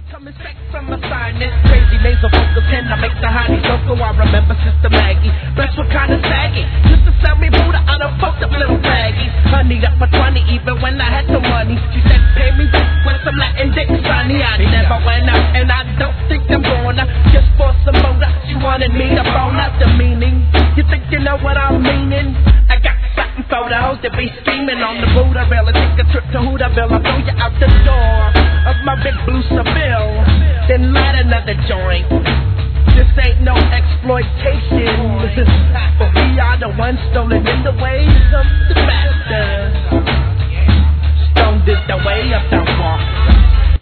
Coming straight from a sinus, crazy nasal vocal tend to make the honey local. I remember Sister Maggie, breasts were kinda saggy. Used to sell me Buddha out of both the little baggies. Honeyed up for 20 even when I had no money. She said pay me back with some Latin dick, sonny. I never went out and I don't think I'm gonna. Just for some motor, she wanted me to bone out the meaning. You think you know what I'm meaning? I got something for the hoes that be screaming on the Buddha rail. Take a trip to Hooterville, I'll throw you out the door of my big blue Seville. Then light another joint. This ain't no exploitation, but we are the ones stolen in the ways of the masters. Stoned is the way of the walk.